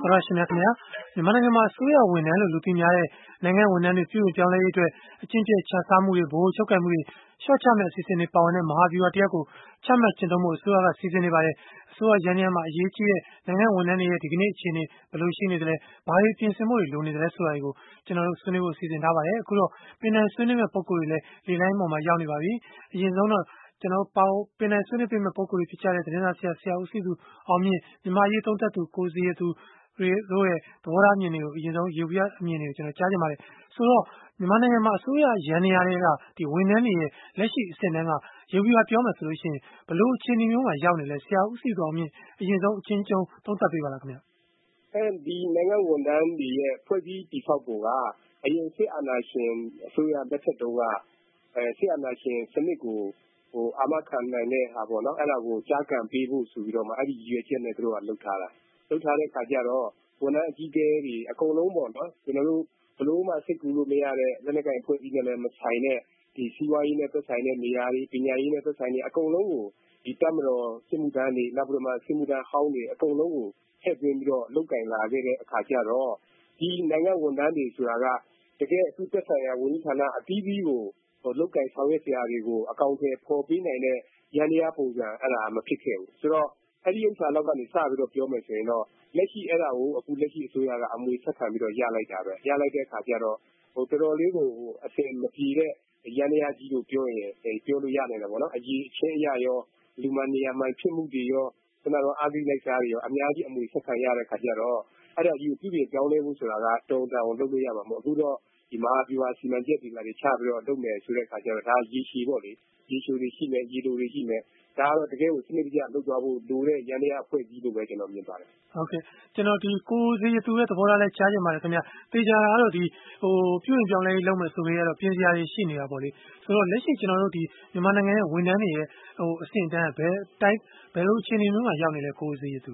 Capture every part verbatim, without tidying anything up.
တော်ရရှင်များခင်ဗျာမြန်မာနိုင်ငံမှာအစိုးရဝန်ထမ်းလို့လူသိများတဲ့နိုင်ငံဝန်ထမ်းတွေပြုပြင်ပြောင်းလဲရေးအတွက်အကျင့်ကျက်ခြစားမှုတွေဗဟိုချုပ်ကိုင်မှုတွေရှော့ချမဲ့အစီအစဉ်တွေပါဝင်တဲ့မဟာဗျူဟာတရပ်ကိုချမှတ်ကျင့်သုံးဖို့အစိုးရကစီစဉ်နေပါတယ်အစိုးရရန်ရန်မှာအရေးကြီးတဲ့နိုင်ငံဝန်ထမ်းတွေရဲ့ဒီကနေ့အခြေအနေဘယ်လိုရှိနေသလဲဘာတွေပြင်ဆင်မှုတွေလိုနေသလဲဆိုတာတွေကိုကျွန်တော်တို့ဆွေးနွေးဖို့စီစဉ်ထားပါတယ်အခုတော့ပင်နိုင်ဆွေးနွေးမဲ့ပုံကိုယ်တွေလည်းလေလိုင်းပေါ်မှာရောက်နေပါပြီအရင်ဆုံးတော့ကျွန်တော်ပေါပင်နိုင်ဆွေးနွေးပေးမဲ့ပုံကိုယ်တွေဖြစ်ကြတဲ့သတင်းစာဆရာဆရာဦးစီသူအောင်မြင့်မြန်မာရေးသုံးသပ်သူကိုစီရသူတို့ရဲ့သဘောထားအမြင်တွေကိုအရင်ဆုံးရေပြအမြင်တွေကိုကျွန်တော်ကြားချင်ပါတယ်ဆိုတော့မြန်မာနိုင်ငံမှာအစိုးရရန်နေရတဲ့ကဒီဝန်ထမ်းတွေရဲ့လက်ရှိအဆင့်တန်းကရေပြပြောမယ်ဆိုလို့ရှိရင်ဘလို့အခြေအနေမျိုးမှာရောက်နေလဲဆရာဦးစီသူအောင်မြင့်အရင်ဆုံးအချင်းချင်းသုံးသပ်ပေးပါလားခင်ဗျာအဲဒီနိုင်ငံဝန်ထမ်းတွေရဲ့ဖွဲ့စည်းတည်ဆောက်ပုံကအရင်စစ်အာဏာရှင်အစိုးရလက်ထက်တုန်းကအဲစစ်အာဏာရှင်စနစ်ကိုဟိုအာမခံနိုင်တဲ့ဟာပေါ့နော်အဲ့ဒါကိုကြားကန်ပေးဖို့ဆိုပြီးတော့မှအဲ့ဒီရည်ရွယ်ချက်နဲ့တို့ကလှုပ်ထားတာလှုပ်ထားတဲ့ခါကျတော့ဝန်ထမ်းအကြီးအကဲတွေအကုန်လုံးပေါ့နော်ကျွန်တော်တို့ဘလို့မှစိတ်ကူးလို့မရတဲ့လက်နက်ကိုင်ဖွဲ့စည်းနဲ့လည်းမဆိုင်တဲ့ဒီစီးပွားရေးနဲ့သက်ဆိုင်တဲ့နေရာတွေပညာရေးနဲ့သက်ဆိုင်တဲ့အကုန်လုံးကိုဒီတပ်မတော်စစ်မှုထမ်းတွေနောက်ပြီးမှစစ်မှုထမ်းဟောင်းတွေအကုန်လုံးကိုထည့်သွင်းပြီးတော့လုတ်ကင်လာခဲ့တဲ့အခါကျတော့ဒီနိုင်ငံဝန်ထမ်းတွေဆိုတာကတကယ်အထူးသက်ဆိုင်ရာဝန်ကြီးဌာနအသီးသီးကိုလုတ်ကင်ဆောင်ရွက်စရာတွေကိုအကောင့်ထဲပေါ်ပေးနိုင်တဲ့ရန်ရာပုံစံအဲ့ဒါမဖြစ်ခဲ့ဘူးဆိုတော့အဲ့ဒီဥစ္စာလောက်ကနေစပြီးတော့ပြောမယ်ဆိုရင်တော့လက်ရှိအဲ့ဒါကိုအခုလက်ရှိအစိုးရကအမွေဆက်ခံပြီးတော့ရလိုက်တာပဲရလိုက်တဲ့အခါကျတော့ဟိုတော်တော်လေးကိုအစင်မပြေတဲ့ရန်ရာကြီးလို့ပြောရင်ပြောလို့ရနိုင်တယ်ပေါ့နော်အကြီးအချင်းအရာရောလူမနေရာမှဖြစ်မှုတွေရောကျွန်တော်အားကြီးလိုက်စားတွေရောအများကြီးအမွေဆက်ခံရတဲ့ခါကျတော့အဲ့ဒါကြီးကိုပြုပြင်ပြောင်းလဲဖို့ဆိုတာကတုံတောင်လုပ်လို့ရမှာမဟုတ်အခုတော့ဒီမဟာဗျူဟာစီမံချက်တွေလည်းချပြီးတော့လုပ်မယ်ဆိုတဲ့ခါကျတော့ဒါရေရှည်ပေါ့လေရေရှည်တွေရှိမယ်ရေတိုတွေရှိမယ်ဒါကတော့တကယ်ကိုစနစ်တကျလုပ်သွားဖို့လိုတဲ့ရန်ရအဖွဲ့ကြီးလို့ပဲကျွန်တော်မြင်ပါတယ်ဟုတ်ကဲ့ကျွန်တော်ဒီကိုစီသူရဲ့သဘောထားလဲကြားချင်ပါတယ်ခင်ဗျတေချာတာကတော့ဒီဟိုပြုရင်ပြောင်းလဲလုပ်မယ်ဆိုကြရတော့ပြင်စရာတွေရှိနေတာပေါ့လေဆိုတော့လက်ရှိကျွန်တော်တို့ဒီမြန်မာနိုင်ငံရဲ့ဝန်ထမ်းတွေရဲ့ဟိုအဆင့်တန်းဘယ်တိုင်းဘယ်လိုအခြေအနေမျိုးမှာရောက်နေလဲကိုစီသူ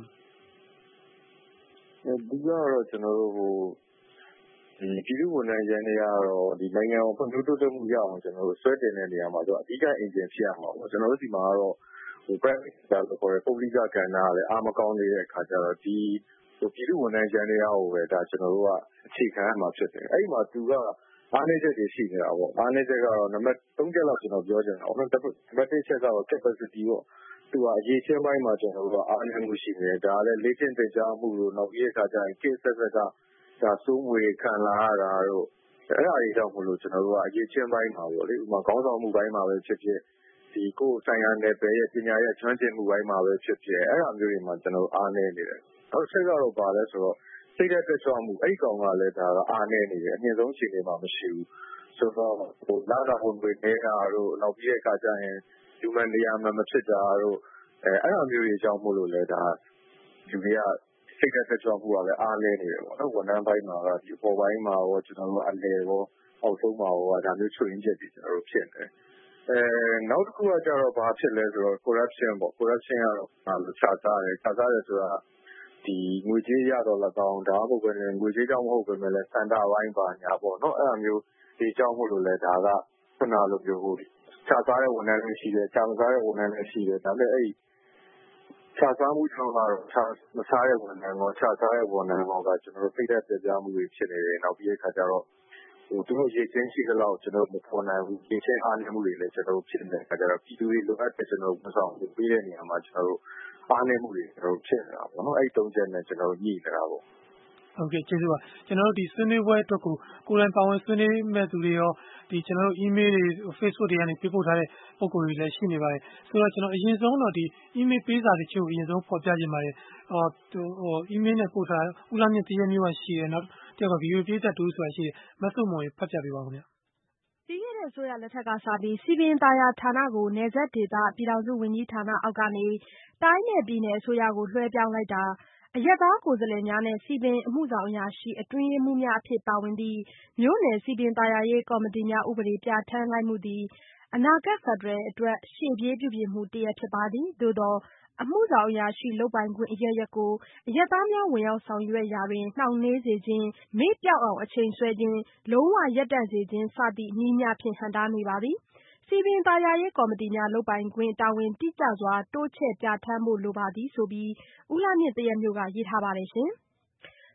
ဒီကတော့ကျွန်တော်တို့ဟိုဒီပြည်သူ့ဝန်ထမ်းရန်နေရတော့ဒီနိုင်ငံကိုဖွံ့ဖြိုးတိုးတက်မှုရအောင်ကျွန်တော်တို့ဆွဲတင်တဲ့နေရာမှာတော့အဓိကအင်ဂျင်ဖြစ်ရမှာပေါ့ကျွန်တော်တို့ဒီမှာကတော့ဟို private sector လို့ခေါ်တဲ့ပုဂ္ဂလိကကဏ္ဍကလည်းအားမကောင်းနေတဲ့အခါကျတော့ဒီဟိုပြည်သူ့ဝန်ထမ်းရန်နေရကိုပဲဒါကျွန်တော်တို့ကအခြေခံရမှာဖြစ်တယ်အဲ့ဒီမှာသူကအားနည်းချက်တွေရှိနေတာပေါ့အားနည်းချက်ကတော့နံပါတ်သုံးချက်လောက်ကျွန်တော်ပြောချင်တာပေါ့နံပါတ်တစ်ချက်ကတော့ capacity ပေါ့သူကအရေးချင်းပိုင်းမှာကျွန်တော်တို့ကအားနည်းမှုရှိနေတယ်ဒါလည်းလေ့ကျင့်သင်ကြားမှုလို့နောက်ပြီးအခါကျရင်ကိစ္စဆက်ကဒါစိုးငွေခံလာရတာတို့အဲ့ဒါတွေကြောင့်မလို့ကျွန်တော်တို့ကအရေးချင်းပိုင်းမှာပေါ့လေဥပမာခေါင်းဆောင်မှုပိုင်းမှာပဲဖြစ်ဖြစ်ဒီကိုယ်ဆိုင်ရာနယ်ပယ်ရဲ့ပညာရဲ့ကျွမ်းကျင်မှုပိုင်းမှာပဲဖြစ်ဖြစ်အဲ့ဒါမျိုးတွေမှာကျွန်တော်အားနည်းနေတယ်နောက်ဆက်ကတော့ပါလဲဆိုတော့စိတ်သက်သက်ကြွမှုအဲ့ဒီကောင်ကလည်းဒါကအားနည်းနေတယ်အမြင့်ဆုံးအခြေအနေမှာမရှိဘူးဆိုတော့ဟိုလာတာဝင်ဝင်နေတာတို့နောက်ပြီးအခါကျရင်ဒီမန်နေရာမှာမဖြစ်တာတို့အဲအဲ့လိုမျိုးတွေကြောင့်မို့လို့လဲဒါလူတွေကစိတ်သက်သက်ကြွမှုကလည်းအားနည်းနေတယ်ပေါ့နော်ဝန်ထမ်းပိုင်းမှာကဒီပေါ်ပိုင်းမှာရောကျွန်တော်တို့အလဲရောအောက်ဆုံးမှာရောဒါမျိုးချွတ်ရင်းချက်တွေကျွန်တော်တို့ဖြစ်နေတယ်အဲနောက်တစ်ခုကကျတော့ဘာဖြစ်လဲဆိုတော့ corruption ပေါ့ corruption ကတော့ဘာလို့ခြားစားတယ်ခြားစားတယ်ဆိုတာဒီငွေကြေးရတော့၎င်းဒါမှမဟုတ်ပဲငွေကြေးကြောင့်မဟုတ်ပဲမဲ့လဲစန္ဒပိုင်းပါညာပေါ့နော်အဲ့လိုမျိုးဒီကြောင့်မို့လို့လဲဒါကခုနလိုမျိုးဟိုခြားစားတဲ့ဝန်ထမ်းတွေရှိတယ်ခြားမစားတဲ့ဝန်ထမ်းတွေရှိတယ်ဒါပေမဲ့အဲ့ခြားစားမှုကြောင့်ကတော့ခြားမစားတဲ့ဝန်ထမ်းရောခြားစားတဲ့ဝန်ထမ်းရောကကျွန်တော်တို့ဖိတ်တဲ့ပြပြမှုတွေဖြစ်နေတယ်နောက်ပြီးအခါကျတော့ဟိုသူတို့ရေချင်းရှိတဲ့လောက်ကျွန်တော်မဖော်နိုင်ဘူးရေချင်းအားနည်းမှုတွေလည်းကျွန်တော်ဖြစ်နေတဲ့အခါကျတော့ပြည်သူတွေလိုအပ်တဲ့ကျွန်တော်ဝန်ဆောင်မှုပေးတဲ့နေရာမှာကျွန်တော်တို့အားနည်းမှုတွေကျွန်တော်ဖြစ်နေတာပေါ့နော်အဲ့ဒီသုံးချက်နဲ့ကျွန်တော်ညှိနေတာပေါ့ဟုတ်ကဲ့ကျေးဇူးပါကျွန်တော်တို့ဒီဆွေးနွေးပွဲအတွက်ကိုကိုယ်တိုင်ပါဝင်ဆွေးနွေးမဲ့သူတွေရောဒီကျွန်တော်တို့ email တွေ Facebook တွေကနေပေးပို့ထားတဲ့ပုံကိုယ်တွေလည်းရှိနေပါတယ်ဆိုတော့ကျွန်တော်အရင်ဆုံးတော့ဒီ email ပေးစာတချို့အရင်ဆုံးဖော်ပြခြင်းပါတယ်ဟောဟို email နဲ့ပို့ထားဦးလာမြင့်တရမျိုးကရှိတယ်နောက်တယောက်က video ပေးသက်တူဆိုတာရှိတယ်မဆုမွန်ဖတ်ပြပေးပါဦးခင်ဗျာပြီးခဲ့တဲ့အစိုးရလက်ထက်ကစပြီးစီပင်သာယာဌာနကိုနယ်စပ်ဒေသပြည်ထောင်စုဝန်ကြီးဌာနအောက်ကနေတိုင်းနယ်ပြည်နယ်အစိုးရကိုလွှဲပြောင်းလိုက်တာအရက်သားကိုယ်စားလှယ်များနဲ့စီပင်အမှုဆောင်အရာရှိအတွင်းရေးမှူးများအဖြစ်ပါဝင်သည့်မြို့နယ်စီပင်သာယာရေးကော်မတီများဥပဒေပြဋ္ဌာန်းလိုက်မှုသည်အနာဂတ်ဖက်ဒရယ်အတွက်ရှေ့ပြေးပြုပြင်မှုတရပ်ဖြစ်ပါသည်သို့သောအမှုဆောင်အရာရှိလုပ်ပိုင်ခွင့်အရပ်ရပ်ကိုအရက်သားများဝင်ရောက်ဆောင်ရွက်ရာတွင်နှောင့်နှေးစေခြင်းမေ့ပျောက်အောင်အချိန်ဆွဲခြင်းလုံးဝရပ်တန့်စေခြင်းစသည့်နည်းများဖြင့်ဟန့်တားနေပါသည်စီပင်သာယာရေးကော်မတီများလုပ်ပိုင်ခွင့်တာဝန်တိကျစွာတိုးချဲ့ပြဋ္ဌာန်းဖို့လိုပါသည်ဆိုပြီးဦးလှမြင့်တရက်မျိုးကရေးထားပါတယ်ရှင်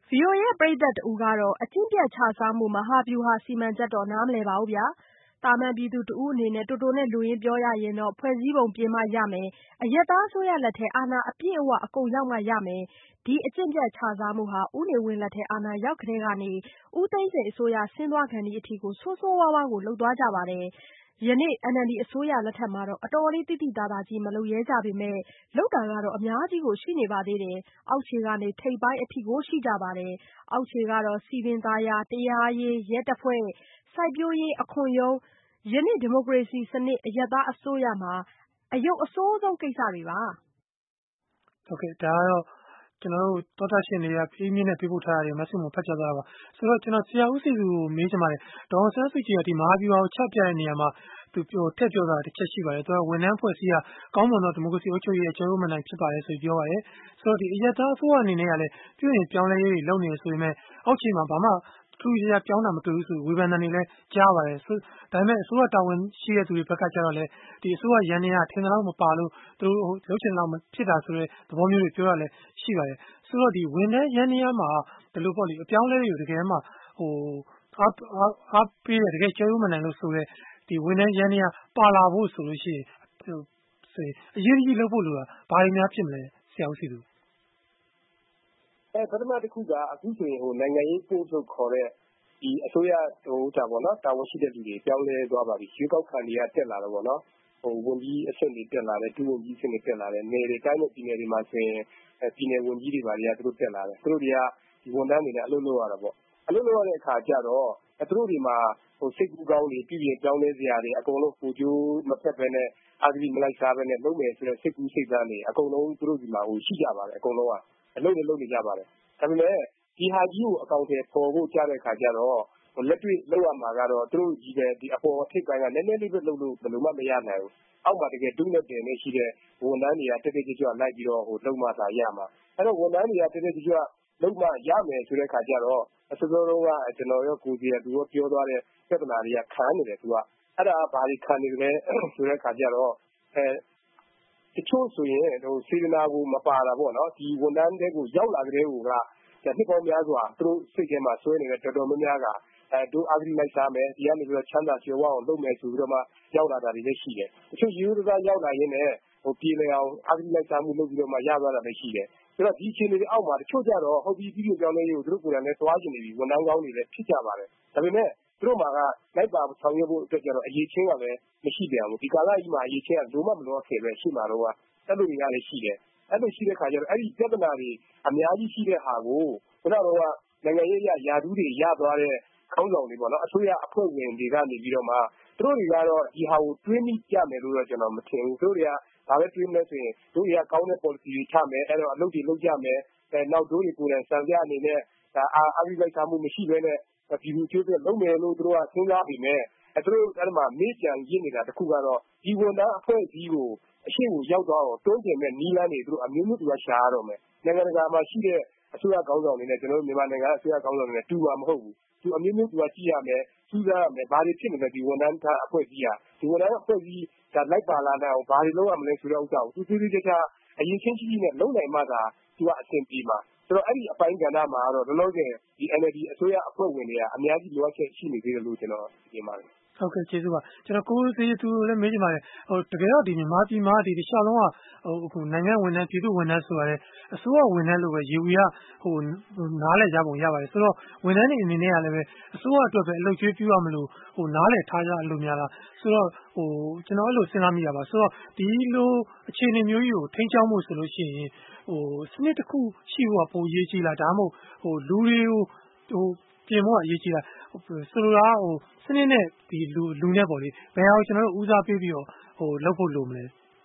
ဗွီအိုအေရဲ့ပရိသတ်တဦးကတော့အကျင့်ပျက်ခြစားမှုမဟာဗျူဟာစီမံချက်တော့နားမလည်ပါဘူးဗျာ။သာမန်ပြည်သူတဦးအနေနဲ့တိုတိုနဲ့လူရင်းပြောရရင်တော့ဖွဲ့စည်းပုံပြင်မှရမယ်။အရပ်သားအစိုးရလက်ထဲအာဏာအပြည့်အဝအကုန်ရောက်မှရမယ်။ဒီအကျင့်ပျက်ခြစားမှုဟာဦးနေဝင်းလက်ထဲအာဏာရောက်ကတည်းကနေဦးသိန်းစိန်အစိုးရဆင်းသွားခါနီးအထိကိုဆိုးဆိုးဝါးဝါးကိုလှုပ်သွားကြပါတယ်။ယနေ့ အန်အယ်လ်ဒီအစိုးရလက်ထက်မှာတော့အတော်လေးတိတိသားသားကြီးမလုပ်ရဲကြပေမဲ့လုပ်တာကတော့အများကြီးကိုရှိနေပါသေးတယ်။အောက်ခြေကနေထိပ်ပိုင်းအထိကိုရှိကြပါတယ်။အောက်ခြေကတော့စည်ပင်သာယာတရားရေးရဲတပ်ဖွဲ့စိုက်ပျိုးရေးအခွန်ရုံးယနေ့ဒီမိုကရေစီစနစ်အရပ်သားအစိုးရမှာအယုတ်အဆိုးဆုံးကိစ္စတွေပါဟုတ်ကဲ့ဒါကတော့ကျွန်တော်တို့တောတာရှင်တွေကပြင်းပြင်းနဲ့ပြပို့ထားတာတွေမဆုမဖတ်ကြသွားတာပါဆိုတော့ကျွန်တော်ဆရာဦးစီသူကိုမေးချင်ပါတယ်ဒေါ်ဆန်းစုကြည်ကဒီမဟာဗျူဟာကိုချပြတဲ့နေရာမှာသူပြောထက်ပြောတာတစ်ချက်ရှိပါတယ်သူကဝန်ထမ်းဖွဲ့စည်းရကောင်းမွန်သောဒီမိုကရေစီအုပ်ချုပ်ရေးရဲ့ကျောင်းမနိုင်ဖြစ်ပါတယ်ဆိုပြီးပြောပါတယ်ဆိုတော့ဒီအရက်သားအစိုးရအနေနဲ့ကလည်းပြုရင်ပြောင်းလဲရေးတွေလုပ်နေဆိုပေမဲ့အောက်ခြေမှာဘာမှထူးခြားပြောင်းတာမတွေ့ဘူးဆိုဝေဖန်တယ်တွေလည်းကြားပါတယ်ဆိုဒါပေမဲ့အစိုးရတာဝန်ရှိတဲ့သူတွေဘက်ကကျတော့လေဒီအစိုးရရန်နေရထင်တယ်လို့မပါလို့သူတို့လှုပ်ချင်တော့မဖြစ်တာဆိုတဲ့သဘောမျိုးတွေပြောရလဲရှိပါတယ်ဆိုတော့ဒီဝန်ထမ်းရန်နေရမှာဒီလိုပေါ့လေအပြောင်းလဲတွေကိုတကယ်မှဟိုအားအားပေးတယ်တကယ်ကျောင်းမနိုင်လို့ဆိုတဲ့ဒီဝန်ထမ်းရန်နေရပါလာဖို့ဆိုလို့ရှိရင်ဆိုအရေးကြီးလုပ်ဖို့လိုတာဘာတွေများဖြစ်မလဲဆရာဦးစီသူအဲပထမတစ်ခုကအခုဆိုရင်ဟိုနိုင်ငံရေးပို့လို့ခေါ်တဲ့ဒီအစိုးရဟိုတာပေါ့နော်တာဝန်ရှိတဲ့လူတွေပြောင်းလဲသွားပါပြီရွေးကောက်ခံတွေကတက်လာတော့ပေါ့နော်ဟိုဝန်ကြီးအဆင့်တွေတက်လာတယ်ဒုဝန်ကြီးအဆင့်တွေတက်လာတယ်နယ်တွေတိုင်းနဲ့ပြည်နယ်တွေမှာဆိုရင်ပြည်နယ်ဝန်ကြီးတွေပါတွေကသူတို့တက်လာတယ်သူတို့တွေကဒီဝန်ထမ်းတွေနဲ့အလုပ်လုပ်ရတာပေါ့အလုပ်လုပ်ရတဲ့အခါကျတော့သူတို့တွေမှာဟိုစိတ်ကူးကောင်းတွေပြည်ပြည်ပြောင်းလဲစရာတွေအကုန်လုံးပူကြိုးမဖက်ပဲနဲ့အာဂတိမလိုက်စားပဲနဲ့လုပ်မယ်ဆိုတဲ့စိတ်ကူးစိတ်သားတွေအကုန်လုံးသူတို့ဒီမှာဟိုရှိကြပါတယ်အကုန်လုံးကအလုပ်တွေလုပ်နေကြပါတယ်ဒါပေမဲ့ဒီဟာကြီးကိုအကောင့်တွေပေါ်ဖို့ကြားတဲ့အခါကျတော့လက်တွေ့လောက်ရမှာကတော့သူတို့ကြီးတဲ့ဒီအပေါ်ထိပ်ပိုင်းကနည်းနည်းလေးပဲလုပ်လို့ဘယ်လိုမှမရနိုင်ဘူးအောက်မှာတကယ်ဒုနဲ့တင်နေရှိတဲ့ဝန်ထမ်းတွေကတက်တက်ကြွကြွလိုက်ပြီးတော့ဟိုလုံးမသာရမှာအဲ့တော့ဝန်ထမ်းတွေကတက်တက်ကြွကြွလုံးမရမယ်ဆိုတဲ့အခါကျတော့အစိုးရတော့ကကျွန်တော်ရောကိုစီရသူရောပြောသွားတဲ့ပြဿနာတွေကခံနေတယ်သူကအဲ့ဒါဘာတွေခံနေလဲဆိုတဲ့အခါကျတော့အဲတချို့ဆိုရင်ဟိုစေတနာကိုမပါတာပေါ့နော်ဒီဝန်ထမ်းတွေကိုရောက်လာကြတဲ့ဟိုကနှစ်ပေါင်းများစွာသူတို့စိတ်ထဲမှာဆွဲနေတဲ့တော်တော်များများကအဲတို့အာဂရိလိုက်စားမယ်ဒီကနေပြီးတော့ချမ်းသာကြွယ်ဝအောင်လုပ်မယ်ဆိုပြီးတော့မှရောက်လာတာတွေလည်းရှိတယ်တချို့ရိုးရိုးသားရောက်လာရင်းနဲ့ဟိုပြည်လည်အောင်အာဂရိလိုက်စားမှုလုပ်ပြီးတော့မှရသွားတာလည်းရှိတယ်ဆိုတော့ဒီအခြေအနေတွေအောက်မှာတချို့ကြတော့ဟုတ်ပြီးပြည်ပြောင်းလဲရေးကိုသူတို့ကိုယ်တိုင်လည်းတွားကျင်နေပြီဝန်ထမ်းကောင်းတွေလည်းဖြစ်ကြပါတယ်ဒါပေမဲ့သူတို့မှာကလိုက်ပါဆောင်ရွက်ဖို့အတွက်ကျတော့အရေးချင်းကလည်းမရှိပြန်ဘူးဒီကာလကြီးမှာအရေးချင်းကလုံးဝမလို့ခဲ့ပဲရှိမှာတော့အဲ့လိုတွေကလည်းရှိတယ်အဲ့လိုရှိတဲ့ခါကျတော့အဲ့ဒီပြဿနာတွေအများကြီးရှိတဲ့ဟာကိုခုနကတော့နိုင်ငံရေးရယာဒူးတွေရသွားတဲ့ခေါင်းဆောင်တွေပေါ့နော်အစိုးရအဖွဲ့ဝင်တွေကနေပြီးတော့မှသူတို့တွေကတော့ဒီဟာကိုတွေးမိကြမယ်လို့တော့ကျွန်တော်မထင်ဘူးသူတို့တွေကဒါပဲတွေးမယ်ဆိုရင်တို့တွေကကောင်းတဲ့ policy တွေချမယ်အဲ့တော့အလုပ်တွေလုပ်ကြမယ်အဲနောက်တို့တွေကိုယ်တိုင်စံပြအနေနဲ့ဒါအာအပိလိုက်စားမှုမရှိဘဲနဲ့ဒီလိုကျိုးတဲ့လုပ်မယ်လို့သူတို့ကစဉ်းစားပြီးမယ်အဲသူတို့အဲ့မှာမေ့ကြံရင်းနေတာတခုကတော့ဒီဝန်ထမ်းအဖွဲ့အစည်းကိုအရှိကိုရောက်သွားတော့တွန်းကျင်မဲ့နီးလန်းတွေသူတို့အမျိုးမျိုးသူကရှာရတော့မယ်နိုင်ငံတကာမှာရှိတဲ့အစိုးရကောင်းဆောင်တွေနဲ့ကျွန်တော်တို့မြန်မာနိုင်ငံအစိုးရကောင်းဆောင်တွေနဲ့တူမှာမဟုတ်ဘူးသူအမျိုးမျိုးသူကကြည့်ရမယ်စူးစမ်းရမယ်ဘာတွေဖြစ်နေလဲဒီဝန်ထမ်းသားအဖွဲ့အစည်းဟာဒီဝန်ထမ်းအဖွဲ့အစည်းကလိုက်ပါလာတဲ့အောင်ဘာတွေလုပ်ရမလဲဆိုတဲ့ဥစ္စာကိုသူသူသူချာအရင်ချင်းချင်းနဲ့လုံနိုင်မှသာသူကအဆင်ပြေမှာဆိုတော့အဲ့ဒီအပိုင်းကဏ္ဍမှာတော့လောလောဆယ်ဒီ N L D အစိုးရအဖွဲ့ဝင်တွေကအများကြီးလိုအပ်ချက်ရှိနေသေးတယ်လို့ကျွန်တော်မြင်ပါတယ်ဟုတ်ကဲ့ကျေးဇူးပါကျွန်တော်ကိုယ်စီသူလည်းမေးချင်ပါတယ်ဟိုတကယ်တော့ဒီမြန်မာပြည်မှာဒီတခြားလုံးကဟိုခုနိုင်ငံဝန်ထမ်းပြည်သူဝန်ထမ်းဆိုရတယ်အစိုးရဝန်ထမ်းလို့ပဲရေဝီကဟိုနားလည်ကြပုံရပါတယ်ဆိုတော့ဝန်ထမ်းတွေအနေနဲ့ကလည်းပဲအစိုးရအတွက်ပဲအလုပ်ကျွေးပြုရမလို့ဟိုနားလည်ထားကြအလို့များလားဆိုတော့ဟိုကျွန်တော်အဲ့လိုစဉ်းစားမိတာပါဆိုတော့ဒီလိုအခြေအနေမျိုးကြီးကိုထိန်းချောင်းမှုဆိုလို့ရှိရင်ဟိုစနစ်တစ်ခုရှိဖို့ကပုံရေးကြီးလားဒါမှမဟုတ်ဟိုလူတွေကိုဟိုပြင်ဖို့အရေးကြီးတာဆိုလိုတာဟိုစနစ်နဲ့ဒီလူလူနဲ့ပေါ့လေဘယ်ဟာကိုကျွန်တော်တို့ဦးစားပေးပြီးတော့ဟိုလုပ်ဖို့လိုမလဲ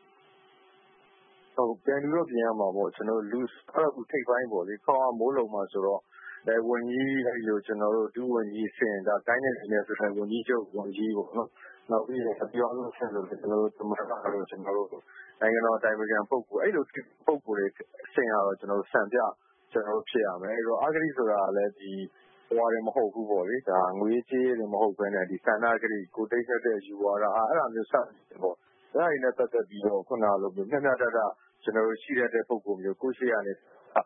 ဟုတ်ပြန်ပြီးတော့ပြင်ရမှာပေါ့ကျွန်တော်လူအဲ့ဒါထိပ်ပိုင်းပေါ့လေခေါင်းမိုးလုံးမှာဆိုတော့အဲဝန်ကြီးအဲ့လိုကျွန်တော်တို့ဒုဝန်ကြီးစင်ဒါတိုင်းနဲ့နေဆိုတဲ့ဝန်ကြီးချုပ်ဝန်ကြီးပေါ့နော်နောက်ပြီးတော့ပြောင်းလို့ဆက်လို့ကျွန်တော်တို့သမ္မတကတော့ကျွန်တော်တို့နိုင်ငံတော်တိုင်ပင်ခံပုဂ္ဂိုလ်အဲ့လိုပုဂ္ဂိုလ်တွေအဆင့်ရတော့ကျွန်တော်တို့စံပြကျွန်တော်တို့ဖြစ်ရမယ်အဲ့တော့အဂတိဆိုတာလည်းဒီဟိုတယ်မဟုတ်ဘူးပေါ့လေဒါငွေကြေးတွေမဟုတ်ဘဲနဲ့ဒီစန္ဒဂရိကိုတိတ်ဆက်တဲ့ယူဝါဒအဲ့ဒါမျိုးစတယ်ပေါ့အဲ့ဒါတွေနဲ့ပတ်သက်ပြီးတော့ခုနလိုမျိုးမျက်မျက်တတကျွန်တော်တို့ရှိတဲ့ပုံပုံမျိုးကိုရှိရနေ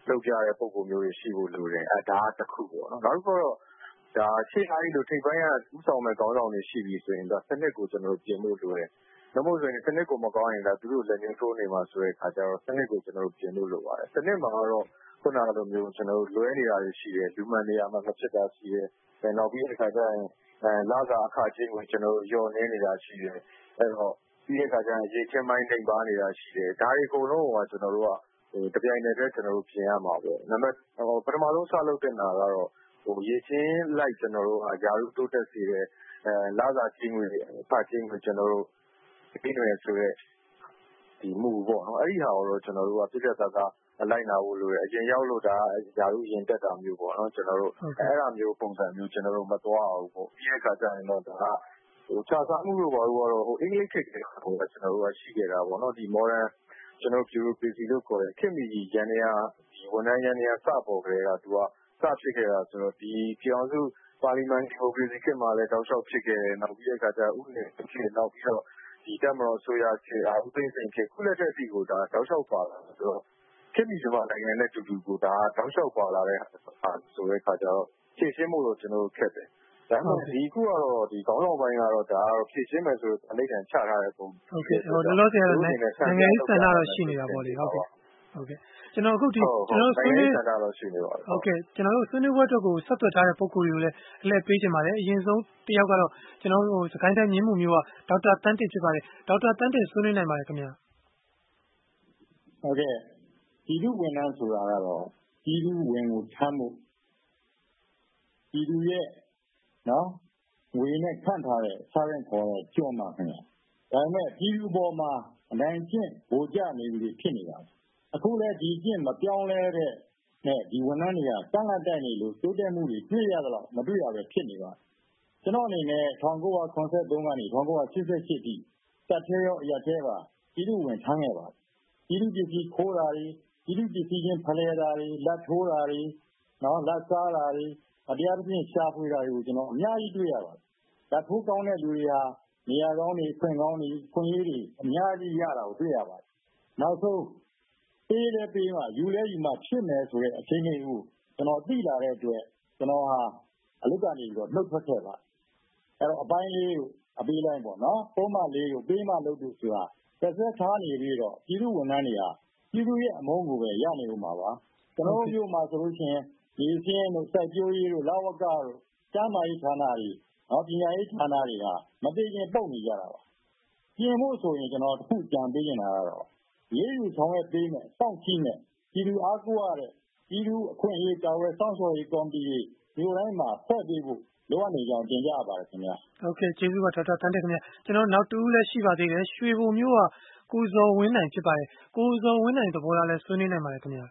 လုပ်ကြတဲ့ပုံပုံမျိုးတွေရှိဖို့လိုတယ်အဲဒါကတစ်ခုပေါ့နော်နောက်တစ်ခုတော့ဒါရှေ့အားကြီးလို့ထိပ်ပိုင်းကဥဆောင်မဲ့ခေါင်းဆောင်တွေရှိပြီဆိုရင်ဒါစနစ်ကိုကျွန်တော်တို့ပြင်လို့လိုတယ်။ဒါမှမဟုတ်ဆိုရင်စနစ်ကိုမကောင်းရင်ဒါသူတို့လက်ညှိုးထိုးနေမှာဆိုတဲ့အခါကျတော့စနစ်ကိုကျွန်တော်တို့ပြင်လို့လိုပါတယ်။စနစ်မှာတော့ခုနလိုမျိုးကျွန်တော်တို့လွဲနေတာတွေရှိတယ်လူမှန်နေရာမှာမဖြစ်တာရှိတယ်။အဲနောက်ပြီးတဲ့အခါကျရင်အဲလာကအခါချင်းကိုကျွန်တော်တို့ယုံနေနေတာရှိတယ်။အဲတော့ပြီးတဲ့အခါကျရင်ရေချင်းပိုင်းတိမ်ပါနေတာရှိတယ်။ဒါတွေအကုန်လုံးကကျွန်တော်တို့ကဟိုတပြိုင်တည်းပဲကျွန်တော်တို့ပြင်ရမှာပေါ့။နံပါတ်ဟိုပထမဆုံးစလုပ်တဲ့နာကတော့ဟိုရေချင်းလိုက်ကျွန်တော်တို့ဟာယာရုတိုးတက်စေတဲ့အဲလာစာချင်းတွေဖတ်ချင်းကိုကျွန်တော်တို့ဒီနယ်ဆိုရဲဒီမူပေါ့နော်အဲ့ဒီဟာကိုတော့ကျွန်တော်တို့ကပြည့်ပြည့်သားသားလိုက်နာဖို့လိုတယ်အရင်ရောက်လို့ဒါယာရုရင်တက်တာမျိုးပေါ့နော်ကျွန်တော်တို့အဲ့ဒါမျိုးပုံစံမျိုးကျွန်တော်တို့မသွားအောင်ပေါ့ပြီးတဲ့အခါကျရင်တော့ဒါဟိုခြားစားမှုလို့ပါလို့ကတော့ဟိုအင်္ဂလိပ်ခေတ်ကဟိုကျွန်တော်တို့ကရှိခဲ့တာပေါ့နော်ဒီ modern ကျွန်တော် bureaucracy လို့ခေါ်တဲ့ခေတ်မီကြီးရန်နေရဒီဝန်ထမ်းရန်နေရစပေါ်ကြတဲ့ကသူကစဖြစ်ခဲ့တာဆိုတော့ဒီပြည်အောင်စုပါလီမန်ဒီမိုကရေစီခေတ်မှာလည်းတောက်လျှောက်ဖြစ်ခဲ့တယ်နောက်ပြီးတဲ့အခါကျဥပဒေဖြစ်နောက်ပြီးတော့ဒီတက်မတော်ဆိုရဖြစ်အာဥသိမ်းစိန်ဖြစ်ခုလက်တဲ့အစီကိုဒါတောက်လျှောက်ပါလာဆိုတော့ခေတ်မီမြန်မာနိုင်ငံနဲ့တူတူကိုဒါတောက်လျှောက်ပါလာတဲ့ဆိုတဲ့အခါကျတော့ဖြည့်ရှင်းမှုတော့ကျွန်တော်တို့ခက်တယ်ဒါမှမဟုတ်ဒီခုကတော့ဒီခေါင်းဆောင်ပိုင်းကတော့ဒါကတော့ဖြည့်ရှင်းမယ်ဆိုအလေးတန်ချထားတဲ့ပုံဟုတ်ကဲ့ဟိုလောလောဆယ်ကတော့နိုင်ငံရေးဆန္ဒတော့ရှိနေတာပေါ့လေဟုတ်ကဲ့ဟုတ်ကဲ့ကျွန်တော်အခုဒီကျွန်တော်ဆွေးနွေးတာတော့ရှိနေပါတယ်ဟုတ်ကဲ့ကျွန်တော်တို့ဆွေးနွေးပွဲတော့ကိုဆက်သွယ်ထားတဲ့ပုံကိုယ်တွေကိုလည်းအလှည့်ပေးချင်ပါတယ်အရင်ဆုံးတယောက်ကတော့ကျွန်တော်တို့စကိုင်းတိုင်းမြင်းမှုမျိုးကဒေါက်တာတန်းတစ်ဖြစ်ပါတယ်ဒေါက်တာတန်းတစ်ဆွေးနွေးနိုင်ပါတယ်ခင်ဗျာဟုတ်ကဲ့ပြည်သူဝန်ထမ်းဆိုတာကတော့ပြည်သူဝင်ကိုထမ်းဖို့ပြည်သူရဲ့နော်ငွေနဲ့ခန့်ထားတဲ့စားရင်ခေါ်တဲ့ကြော်မှာခင်ဗျာဒါပေမဲ့ပြည်သူပေါ်မှာအနိုင်ကျင့်ဗိုလ်ကျနေပြီဖြစ်နေတာအခုလည်းဒီကျင့်မပြောင်းလဲတဲ့နဲ့ဒီဝန်ထမ်းတွေကတန်းလက်တိုက်နေလို့တိုးတက်မှုတွေတွေ့ရတော့မတွေ့ရပဲဖြစ်နေပါကျွန်တော်အနေနဲ့၁၉၇၃ကနေ၁၉၈၈ထိတက်သေးရောအရသေးပါပြည်သူဝင်ထမ်းခဲ့ပါပြည်သူပြည်ကြီးခိုးတာတွေပြည်သူပြည်ကြီးချင်းဖလဲတာတွေလက်ထိုးတာတွေနော်လက်စားတာတွေအတရားသဖြင့်ရှားဖွေတာတွေကိုကျွန်တော်အများကြီးတွေ့ရပါတယ်လက်ထိုးကောင်းတဲ့လူတွေဟာနေရာကောင်းတွေခွင့်ကောင်းတွေခွင့်ရေးတွေအများကြီးရတာကိုတွေ့ရပါတယ်နောက်ဆုံးပေးတယ်ပေးမှယူလဲယူမှဖြစ်မယ်ဆိုတဲ့အခြေအနေကိုကျွန်တော်သိလာတဲ့အတွက်ကျွန်တော်ဟာအလုတ်ကနေပြီးတော့နှုတ်ထွက်ခဲ့ပါအဲ့တော့အပိုင်းလေးကိုအပေးလိုက်ပေါ့နော်ပုံမှန်လေးကိုပေးမှလုပ်လို့ဆိုတာသက်သက်ထားနေပြီးတော့ပြည်သူဝန်ထမ်းတွေဟာပြည်သူရဲ့အမုန်းကိုပဲရနေဦးမှာပါကျွန်တော်မျိုးမှာဆိုလို့ရှိရင်ဒီစင်းတို့စိုက်ပျိုးရေးတို့လာဝကတို့ကျန်းမာရေးဌာနတွေနော်ပညာရေးဌာနတွေကမသိရင်ပုတ်နေကြတာပါပြင်ဖို့ဆိုရင်ကျွန်တော်တစ်ခုကြံပေးနေတာကတော့ရေးယူဆောင်ရွက်ပေးမယ်စောင့်ကြည့်မယ်ပြည်သူအားကိုးရတဲ့ပြည်သူအခွင့်အရေးကာဝယ်စောင့်ရှောက်ရေးကော်မတီတွေမျိုးတိုင်းမှာဖွဲ့ပေးဖို့လိုအပ်နေကြောင်းတင်ပြပါတယ်ခင်ဗျာဟုတ်ကဲ့ကျေးဇူးပါဒေါက်တာတန်းတက်ခင်ဗျာကျွန်တော်နောက်တူးလည်းရှိပါသေးတယ်ရွှေဘုံမျိုးကကိုဇော်ဝင်းနိုင်ဖြစ်ပါတယ်ကိုဇော်ဝင်းနိုင်သဘောထားလဲဆွေးနွေးနိုင်ပါတယ်ခင်ဗျာ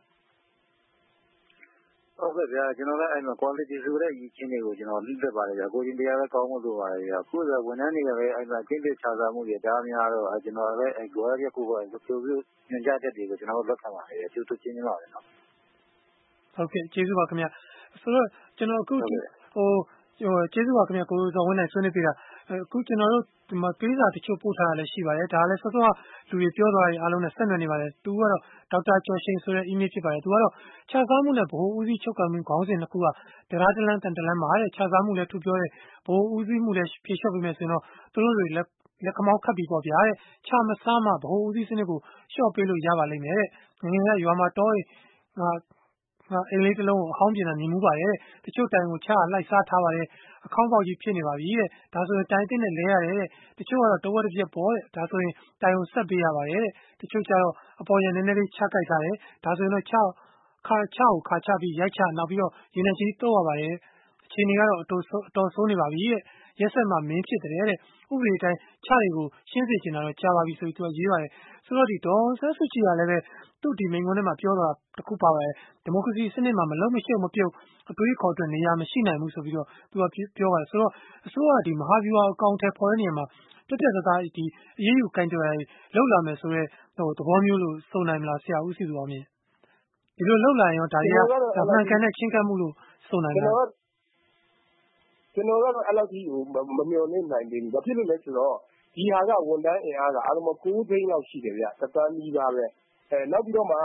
ဟုတ်ကဲ့ဗျာကျွန်တော်လည်းအဲ့မှာ quality ဆိုတဲ့ရည်ချင်းတွေကိုကျွန်တော်လိလက်ပါတယ်ဗျာကိုချင်းတရားပဲကောင်းဖို့လိုပါတယ်ဗျာခုဆိုဝန်ထမ်းတွေကလည်းအဲ့မှာကျင့်တဲ့ခြားစားမှုတွေဒါများတော့ကျွန်တော်လည်းအဲ့ goal ရက်ကိုပေါ့ဆိုပြီးညွှန်ကြားချက်တွေကိုကျွန်တော်တို့လက်ခံပါတယ်ကျူးတူချင်းနေပါပဲနော်ဟုတ်ကဲ့ကျေးဇူးပါခင်ဗျာဆိုတော့ကျွန်တော်အခုဟိုဟိုကျေးဇူးပါခင်ဗျာကိုဇော်ဝင်းနိုင်ဆွေးနွေးပြတာအခုကျွန်တော်တို့ဒီမှာပေးစာတချို့ပို့ထားတာလည်းရှိပါတယ်ဒါလည်းစောစောလူတွေပြောသွားရင်အားလုံးနဲ့ဆက်နွယ်နေပါတယ်သူကတော့ဒေါက်တာကျော်ရှိန်ဆိုတဲ့ email ဖြစ်ပါတယ်သူကတော့ခြားစားမှုနဲ့ဗဟိုဦးစီးချုပ်ကမှုခေါင်းစဉ်တစ်ခုကတရားတလန်းတန်တလန်းမှာတဲ့ခြားစားမှုလည်းသူပြောတဲ့ဗဟိုဦးစီးမှုလည်းဖြေလျှော့ပေးမယ်ဆိုရင်တော့သူတို့တွေလက်လက်ခမောက်ခတ်ပြီးပေါ့ဗျာတဲ့ခြားမစားမှဗဟိုဦးစီးစနစ်ကိုလျှော့ပေးလို့ရပါလိမ့်မယ်တဲ့ငငယ်ကရွာမှာတော့ငါအင်္ဂလိပ်တလုံးကိုအဟောင်းပြင်တာမြင်မှုပါတယ်တချို့တိုင်ကိုချားလိုက်စားထားပါတယ်အခေါင်းပေါက်ကြီးဖြစ်နေပါပြီတဲ့ဒါဆိုရင်တိုင်တင်နဲ့လဲရတယ်တဲ့တချို့ကတော့တဝက်တစ်ပြက်ပေါ်တဲ့ဒါဆိုရင်တိုင်ကိုဆက်ပေးရပါတယ်တဲ့တချို့ကျတော့အပေါ်ရနည်းနည်းလေးချကြိုက်ထားတယ်ဒါဆိုရင်တော့ချောက်ခါချောက်ခါချပြီးရိုက်ချနောက်ပြီးတော့ရေနေကြီးတော့ရပါတယ်အခြေအနေကတော့အတော်ဆိုးအတော်ဆိုးနေပါပြီတဲ့ရက်ဆက်မှမင်းဖြစ်တယ်တဲ့ဥပဒေတိုင်းချတွေကိုရှင်းစေချင်တာတော့ကြားပါပြီဆိုပြီးသူကရေးပါတယ်ဆိုတော့ဒီဒေါ်ဆန်းစုကြည်ကလည်းပဲသူ့ဒီမိန့်ခွန်းထဲမှာပြောတာတခုပါပါတယ်ဒီမိုကရေစီစနစ်မှာမလုံးမရှုပ်မပြုတ်အတွေးခေါ်အတွက်နေရာမရှိနိုင်ဘူးဆိုပြီးတော့သူကပြောပါတယ်ဆိုတော့အစိုးရဒီမဟာဗျူဟာအကောင့်ထဲပေါ်တဲ့နေရာမှာပြပြသားသားဒီအရေးယူကင်တွယ်လောက်လာမယ်ဆိုတော့ဟိုသဘောမျိုးလို့စုံနိုင်မလားဆရာဦးစီသူအောင်မြင်ဒီလိုလောက်လာရင်ဒါတွေကမှန်ကန်တဲ့ချင်းကပ်မှုလို့စုံနိုင်မလားကျွန်တော်ကတော့အဲ့လောက်ကြီးဟိုမမျှော်လင့်နိုင်သေးဘူး။ဘာဖြစ်လို့လဲဆိုတော့ဒီဟာကဝန်ထမ်းအင်အားကအားလုံးကိုးသိန်းလောက်ရှိတယ်ဗျ။တသန်းနီးပါးပဲ။အဲနောက်ပြီးတော့မှဗ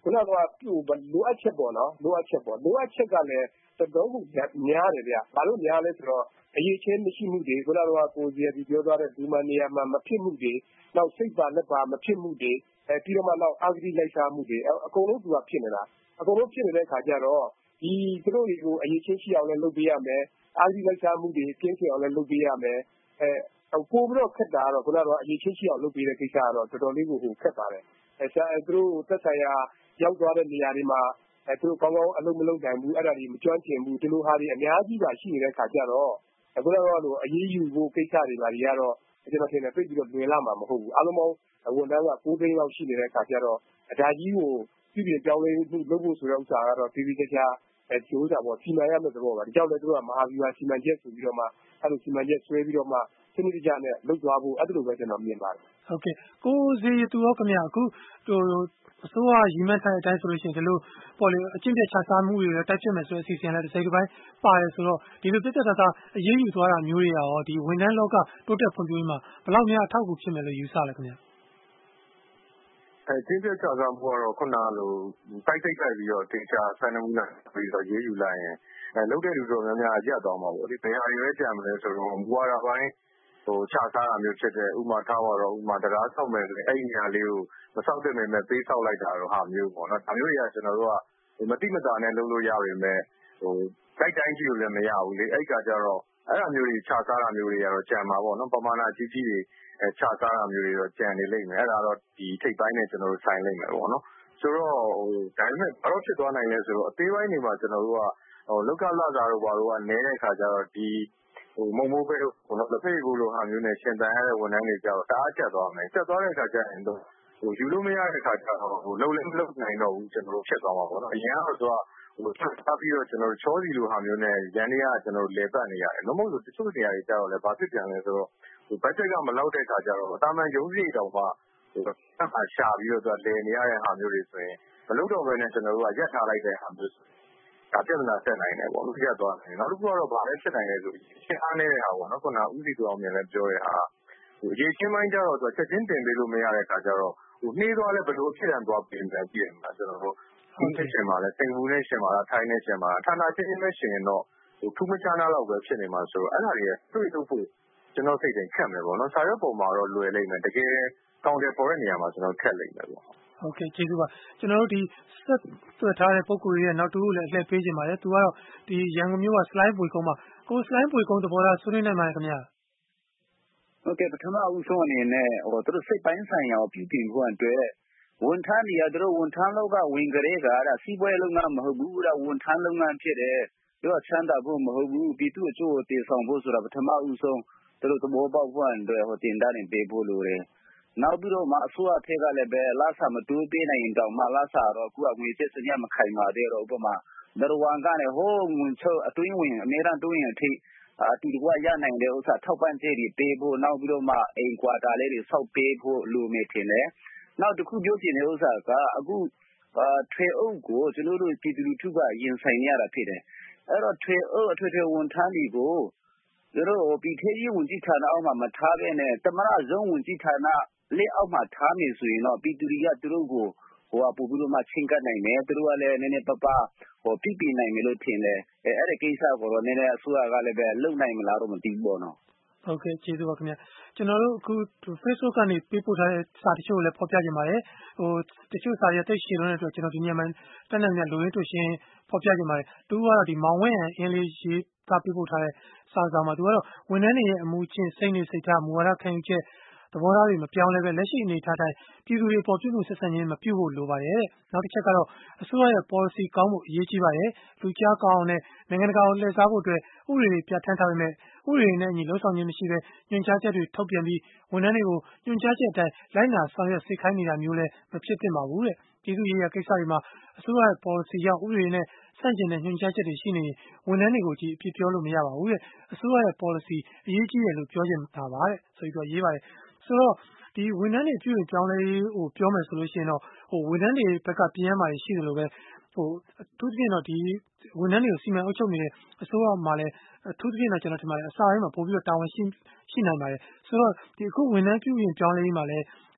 ခုနကပြုလိုအပ်ချက်ပေါ့နော်လိုအပ်ချက်ပေါ့လိုအပ်ချက်ကလည်းတော်တော်ကိုများတယ်ဗျဘာလို့များလဲဆိုတော့အရေးချင်းမရှိမှုတွေခုနကကိုစီအဒီပြောသွားတဲ့ဒီမနေရာမှာမဖြစ်မှုတွေနောက်စိတ်ပါလက်ပါမဖြစ်မှုတွေအဲပြီးတော့မှနောက်အာဂတိလိုက်စားမှုတွေအကုန်လုံးသူကဖြစ်နေတာအကုန်လုံးဖြစ်နေတဲ့အခါကျတော့ဒီသူတို့တွေကိုအရေးချင်းရှိအောင်လည်းလုပ်ပေးရမယ်အာဂတိလိုက်စားမှုတွေကင်းစင်အောင်လည်းလုပ်ပေးရမယ်အဲပို့ပြီးတော့ခက်တာကတော့ခုနကတော့အရေးချင်းရှိအောင်လုပ်ပေးတဲ့ကိစ္စကတော့တော်တော်လေးကိုခက်ပါတယ်အဲသူတို့သက်ဆိုင်ရာရောက်သွားတဲ့နေရာတွေမှာအဲသူတို့ကောင်းကောင်းအလုပ်မလုပ်နိုင်ဘူးအဲ့ဒါတွေမကျွမ်းကျင်ဘူးဒီလိုဟာတွေအများကြီးပါရှိနေတဲ့အခါကျတော့အခုတော့အရေးယူဖို့ကိစ္စတွေပါတွေကတော့ကျွန်တော်ထင်တယ်ပြည့်ပြီးတော့လွယ်လာမှာမဟုတ်ဘူးအားလုံးပေါင်းဝန်ထမ်းကကိုးသိန်းလောက်ရှိနေတဲ့အခါကျတော့ဒါကြီးကိုပြည်ပြည်ပြောင်းလဲမှုလုပ်ဖို့ဆိုတဲ့ဥစ္စာကတော့ပြည်ပြည်ချာအဲကျိုးစားပေါ့စီမံရမယ့်သဘောပါဒီကြောင့်လည်းသူကမဟာဗျူဟာစီမံချက်ဆိုပြီးတော့မှအဲ့လိုစီမံချက်ဆွဲပြီးတော့မှစနစ်တကျနဲ့လုပ်သွားဖို့အဲ့လိုပဲကျွန်တော်မြင်ပါတယ်ဟုတ်ကဲ့ကိုစီသူရောခင်ဗျအခုဟိုအစိုးရရည်မှန်းထားတဲ့အတိုင်းဆိုလို့ရှိရင်ဒီလိုပေါ်လေအကျင့်ပြတ်ချစားမှုတွေလည်းတိုက်ဖြစ်မယ်ဆိုတဲ့အစီအစဉ်လည်းတစ်စိတ်တစ်ပိုင်းပါတယ်ဆိုတော့ဒီလိုပြတ်ပြတ်သားသားအရေးယူသွားတာမျိုးတွေရောဒီဝန်ထမ်းလောကတိုးတက်ဖွံ့ဖြိုးရေးမှာဘယ်လောက်များအထောက်အကူဖြစ်မယ်လို့ယူဆလဲခင်ဗျအဲကျင့်ပြတ်ချစားမှုကတော့ခုနကလိုတိုက်စိတ်တိုက်ပြီးတော့တင်ချဆန်းမှုနဲ့ပြီးတော့ရေးယူလိုက်ရင်အဲလုပ်တဲ့လူတော်များများရက်သွားမှာပေါ့ဒီဘယ်ဟာတွေပဲကြံမလဲဆိုတော့မူဝါဒပိုင်းဟိုချစားတာမျိုးဖြစ်တဲ့ဥမာထားတော့ဥမာတရားဆောက်မယ်ဆိုရင်အဲ့ဒီနေရာလေးကိုမဆောက်တဲ့မယ်ပေးဆောက်လိုက်တာတော့ဟာမျိုးပေါ့နော်ဒါမျိုးတွေကကျွန်တော်တို့ကမတိမတာနဲ့လုပ်လို့ရပေမဲ့ဟိုတိုက်တိုင်းကြီးလို့လည်းမရဘူးလေအဲ့ကကြတော့အဲ့အမျိုးတွေချစားတာမျိုးတွေကတော့ကြံမှာပေါ့နော်ပမာဏကြီးကြီးတွေအဲချစားတာမျိုးတွေတော့ကြံနေလိမ့်မယ်အဲ့ဒါတော့ဒီထိပ်ပိုင်းနဲ့ကျွန်တော်တို့ဆိုင်လိမ့်မယ်ပေါ့နော်ဆိုတော့ဟိုဒါပေမဲ့ဘာလို့ဖြစ်သွားနိုင်လဲဆိုတော့အသေးပိုင်းတွေမှာကျွန်တော်တို့ကဟိုလောက်ကလာတာတော့ဘာလို့ကနဲတဲ့ခါကျတော့ဒီဟိုမုံမိုးပဲလို့ဟိုလက်ဖေးကိုလိုဟာမျိုးနဲ့ရှင်တန်ရတဲ့ဝန်ထမ်းတွေကြောက်တအားချက်သွားမယ်ချက်သွားတဲ့ခါကျရင်တော့ဟိုယူလို့မရတဲ့ခါကျတော့ဟိုလုံးလုံးလုံးနိုင်တော့ဘူးကျွန်တော်တို့ဖြစ်သွားမှာပေါ့နော်အရင်ကတော့ဟိုဆက်ပြီးတော့ကျွန်တော်တို့ချောစီလိုဟာမျိုးနဲ့ရန်နေရကျွန်တော်တို့လေပတ်နေရတယ်လုံးမလို့တချို့နေရာတွေကျတော့လည်းဘာဖြစ်ပြန်လဲဆိုတော့ဟိုဘတ်ဂျက်ကမလောက်တဲ့ခါကျတော့အတားမှန်ရုံးစီတောင်မှဟိုဆက်ပါရှာပြီးတော့သူကလေနေရတဲ့ဟာမျိုးတွေဆိုရင်မလုပ်တော့ဘဲနဲ့ကျွန်တော်တို့ကရက်ထားလိုက်တဲ့ဟာမျိုးဒါပြဿနာဆက်နိုင်တယ်ပေါ့လို့ရက်သွားတယ်နောက်တစ်ခုကတော့ဗာလဲဖြစ်နိုင်လဲဆိုရှင်းအားနေတဲ့ဟာပေါ့နော်ခုနဦးစီသူအောင်မြင်လည်းပြောတဲ့ဟာဟိုရေချင်းပိုင်းကျတော့သူချက်ချင်းတင်ပေးလို့မရတဲ့ခါကျတော့ဟိုနှေးသွားလဲဘယ်လိုဖြစ်ရန်သွားပြင်ပြန်ကြည့်ရမှာကျွန်တော်တို့ဒီရှင်မှာလဲစိန်ဘူးနဲ့ရှင်မှာလားထိုင်းနဲ့ရှင်မှာလားဌာနချင်းချင်းနဲ့ရှင်ရင်တော့ဟိုထူးမခြားနာလောက်ပဲဖြစ်နေမှာဆိုတော့အဲ့ဒါတွေတွေ့တော့ဖို့ကျွန်တော်စိတ်တိုင်းခက်မယ်ပေါ့နော်စာရွက်ပုံမှာတော့လွယ်လိမ့်မယ်တကယ်ကောင်းတယ်ပေါ်တဲ့နေရာမှာကျွန်တော်ခက်လိမ့်မယ်ပေါ့ဟုတ်ကဲ့ကျေးဇူးပါကျွန်တော်တို့ဒီဆက်သွယ်ထားတဲ့ပုံကိုယ်ရဲ့နောက်တူကိုလည်းအလှည့်ပေးခြင်းပါတယ်သူကတော့ဒီရန်ကုန်မြို့က slide ပွေကုန်းမှာကို slide ပွေကုန်းသဘောထားဆွေးနွေးနိုင်ပါတယ်ခင်ဗျာဟုတ်ကဲ့ပထမအဦးဆုံးအနေနဲ့ဟိုသူတို့စိတ်ပိုင်းဆိုင်ရာကိုပြုပြင်ဖို့အတွက်ဝန်ထမ်းတွေကသူတို့ဝန်ထမ်းလောက်ကဝင်ကြတဲ့ကအဲ့ဒါစီးပွားရေးလုပ်ငန်းမဟုတ်ဘူးဒါဝန်ထမ်းလုပ်ငန်းဖြစ်တယ်သူကချမ်းသာဖို့မဟုတ်ဘူးပြည်သူ့အကျိုးကိုတည်ဆောင်ဖို့ဆိုတာပထမအဦးဆုံးသူတို့သဘောပေါက်ဖို့အတွက်ဟိုတင်တာနေပေးဖို့လိုတယ်နောက်ပြီးတော့မှအစိုးရထက်ကလည်းပဲလာစာမတိုးပေးနိုင်ရင်တောင်မှလာစာတော့အခုကငွေကျစညမခိုင်ပါသေးတော့ဥပမာဒရဝန်ကလည်းဟိုးငွေချုပ်အတွင်းဝင်အများအားတွင်းရင်အထိအတူတကွရနိုင်တဲ့ဥစ္စာထောက်ပံ့ကြေးတွေပေးဖို့နောက်ပြီးတော့မှအိမ်ကွာတာလေးတွေစောက်ပေးဖို့လိုနေတယ်လေနောက်တစ်ခုပြောချင်တဲ့ဥစ္စာကအခုထွေအုပ်ကိုကျွန်တော်တို့ပြည်သူလူထုကရင်ဆိုင်ရတာဖြစ်တယ်အဲ့တော့ထွေအုပ်အထွေထွေဝန်ထမ်းတွေကိုတို့ပြည်ထောင်စုဝန်ကြီးဌာနအောက်မှာမထားဘဲနဲ့တမရဇုံဝန်ကြီးဌာနလက်အောက်မှာထားနေဆိုရင်တော့ပြည်သူတွေကသူတို့ကိုဟိုအပူပြီးတော့မှချင်းကပ်နိုင်တယ်သူတို့ကလည်းနည်းနည်းပပဟိုပြပြနိုင်မယ်လို့ထင်တယ်အဲအဲ့ဒီကိစ္စကိုတော့နည်းနည်းအစိုးရကလည်းပဲလုံနိုင်မလားတော့မသိဘူးပေါ့နော်ဟုတ်ကဲ့ကျေးဇူးပါခင်ဗျာကျွန်တော်တို့အခု Facebook ကနေပေးပို့ထားတဲ့စာတချို့ကိုလည်းဖော်ပြကြပါတယ်ဟိုတချို့စာတွေတိတ်ရှည်လို့တဲ့အတွက်ကျွန်တော်ဒီညမှာတက်နေမြတ်လိုရင်းတွေ့ရှင်းဖော်ပြကြပါတယ်သူကတော့ဒီမောင်ဝင်းအင်းလေးရေးသားပေးပို့ထားတဲ့စာဆောင်မှာသူကတော့ဝန်ထမ်းတွေရဲ့အမှုချင်းစိတ်နေစိတ်ထားမူဝါဒခံယူချက်သဘောထားတွေမပြောင်းလဲပဲလက်ရှိအနေထားတိုင်းပြည်သူတွေပေါ်ပြုမှုဆက်ဆံခြင်းမပြုဖို့လိုပါတယ်တဲ့နောက်တစ်ချက်ကတော့အစိုးရရဲ့ policy ကောင်းဖို့အရေးကြီးပါတယ်လူကြားကောင်းအောင်နဲ့နိုင်ငံတကာကိုလှည့်စားဖို့အတွက်ဥပဒေတွေပြဋ္ဌာန်းထားပေမဲ့ဥပဒေနဲ့အညီလုံဆောင်ခြင်းမရှိဘဲညွှန်ကြားချက်တွေထုတ်ပြန်ပြီးဝန်ထမ်းတွေကိုညွှန်ကြားချက်အတိုင်းလိုက်နာဆောင်ရွက်စေခိုင်းနေတာမျိုးလည်းမဖြစ်သင့်ပါဘူးတဲ့ပြည်သူ့ရေးရာကိစ္စတွေမှာအစိုးရရဲ့ policy ရောက်ဥပဒေနဲ့ဆန့်ကျင်တဲ့ညွှန်ကြားချက်တွေရှိနေရင်ဝန်ထမ်းတွေကိုကြည့်အပြစ်ပြောလို့မရပါဘူးတဲ့အစိုးရရဲ့ policy အရေးကြီးတယ်လို့ပြောချင်တာပါတဲ့ဆိုပြီးတော့ရေးပါတယ်ဆိုတော့ဒီဝန်ထမ်းတွေပြုရင်ကြောင်းလေးဟိုပြောမယ်ဆိုလို့ရှိရင်တော့ဟိုဝန်ထမ်းတွေဘက်ကပြင်းရမှာရှိတယ်လို့ပဲဟိုအထူးသဖြင့်တော့ဒီဝန်ထမ်းတွေကိုစီမံအုပ်ချုပ်နေတဲ့အစိုးရမှာလည်းအထူးသဖြင့်တော့ကျွန်တော်ထင်ပါတယ်အစားပိုင်းမှာပို့ပြီးတော့တာဝန်ရှိရှိနိုင်ပါတယ်ဆိုတော့ဒီအခုဝန်ထမ်းပြုရင်ကြောင်းလေးမှာလည်းစ